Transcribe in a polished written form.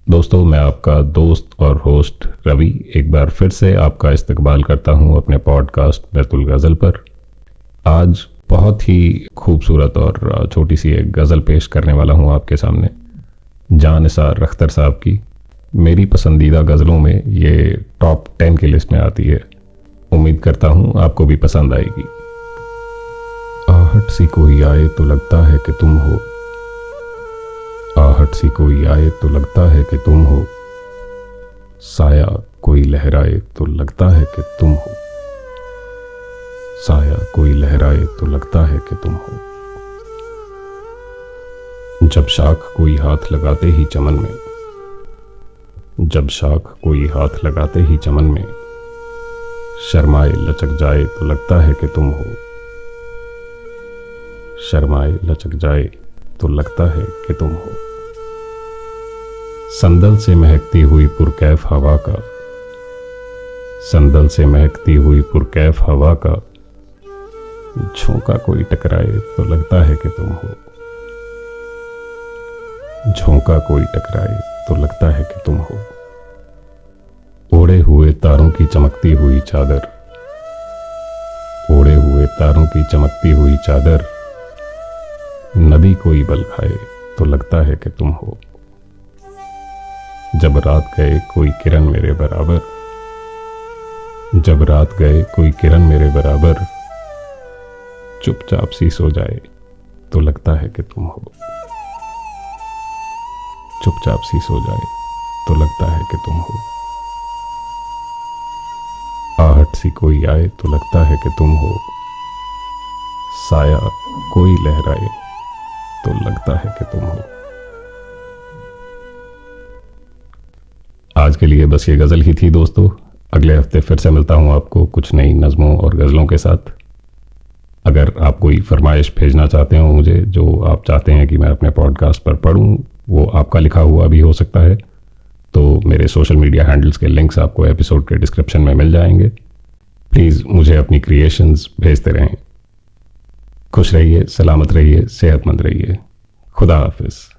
दोस्तों, मैं आपका दोस्त और होस्ट रवि एक बार फिर से आपका इस्तकबाल करता हूं अपने पॉडकास्ट बैतुल गज़ल पर। आज बहुत ही खूबसूरत और छोटी सी एक गज़ल पेश करने वाला हूं आपके सामने, जान निसार अख्तर साहब की। मेरी पसंदीदा गज़लों में ये टॉप 10 की लिस्ट में आती है। उम्मीद करता हूं आपको भी पसंद आएगी। आहट सी कोई आए तो लगता है कि तुम हो, आहट सी कोई आए तो लगता है कि तुम हो, साया कोई लहराए तो लगता है कि तुम हो, साया कोई लहराए तो लगता है कि तुम हो। जब शाख कोई हाथ लगाते ही चमन में, जब शाख कोई हाथ लगाते ही चमन में, शर्माए लचक जाए तो लगता है कि तुम हो, शर्माए लचक जाए तो लगता है कि तुम हो। संदल से महकती हुई पुरकैफ हवा का, संदल से महकती हुई पुरकैफ हवा का, झोंका कोई टकराए तो लगता है कि तुम हो, झोंका कोई टकराए तो लगता है कि तुम हो। ओढ़े हुए तारों की चमकती हुई चादर, ओढ़े हुए तारों की चमकती हुई चादर, नदी कोई बल खाए तो लगता है कि तुम हो। जब रात गए कोई किरण मेरे बराबर, जब रात गए कोई किरण मेरे बराबर, चुपचाप सी सो जाए तो लगता है कि तुम हो, चुपचाप सी सो जाए तो लगता है कि तुम हो। आहट सी कोई आए तो लगता है कि तुम हो, साया कोई लहराए तो लगता है कि तुम हो। आज के लिए बस ये गज़ल ही थी दोस्तों। अगले हफ्ते फिर से मिलता हूं आपको कुछ नई नज़मों और गज़लों के साथ। अगर आप कोई फरमाइश भेजना चाहते हो मुझे, जो आप चाहते हैं कि मैं अपने पॉडकास्ट पर पढ़ूं, वो आपका लिखा हुआ भी हो सकता है, तो मेरे सोशल मीडिया हैंडल्स के लिंक्स आपको एपिसोड के डिस्क्रिप्शन में मिल जाएंगे। प्लीज़ मुझे अपनी क्रिएशंस भेजते रहें। खुश रहिए, सलामत रहिए, सेहतमंद रहिए। खुदा हाफिज़।